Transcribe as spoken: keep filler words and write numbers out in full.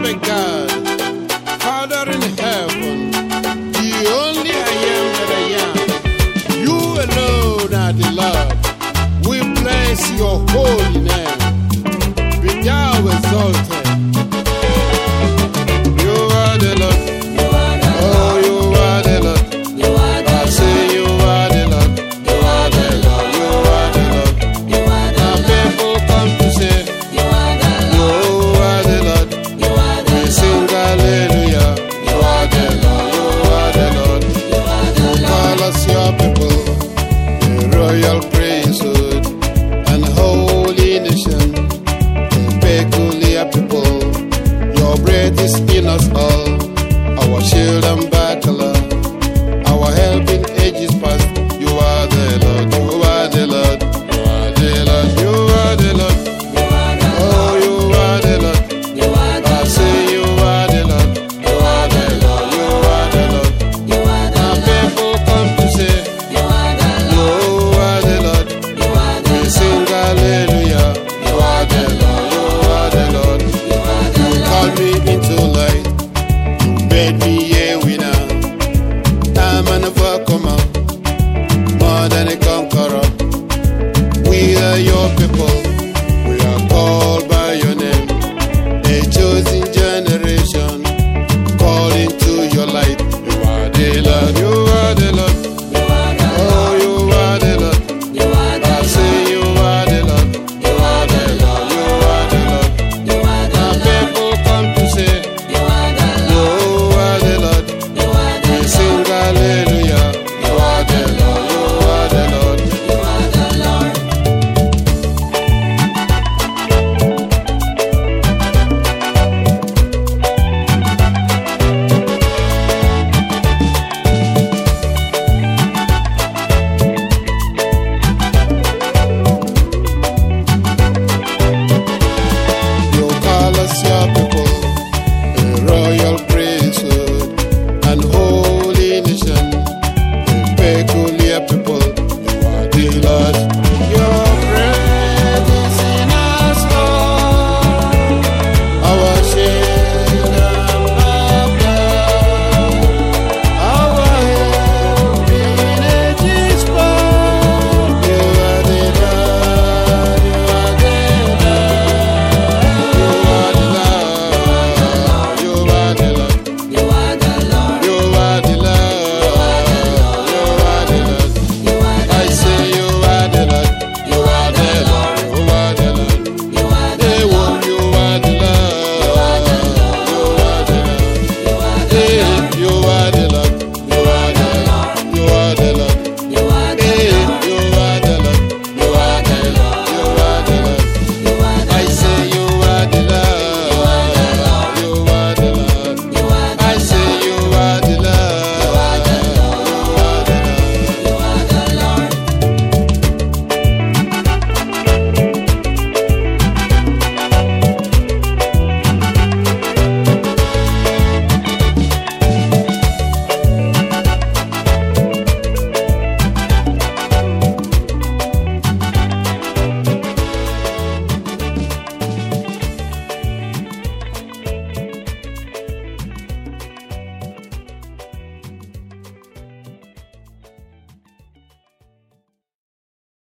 but God, Father in heaven, the only I am that I am. You alone are the Lord. We bless your holy name. Be thou exalted. You are the Lord. Oh, you are the Lord. I say you are the Lord. You are the Lord. You are the Lord. Now people come to say, you are the Lord. We sing hallelujah. You are the Lord. You are the Lord. You call us your people, a royal priesthood and holy nation, a peculiar people. Your breath is in us all, our shield and buckler, our help in ages past. You are the Lord. You are the Lord. You are the Lord. You are the Lord. Oh, you are the Lord. I say you are the Lord. You are the Lord. You are the Lord. Now people come to say, you are the Lord. We sing hallelujah. You are the Lord. You are the Lord. You called me into light. You made me a winner. I'm an overcomer, more than a conqueror. We are your people.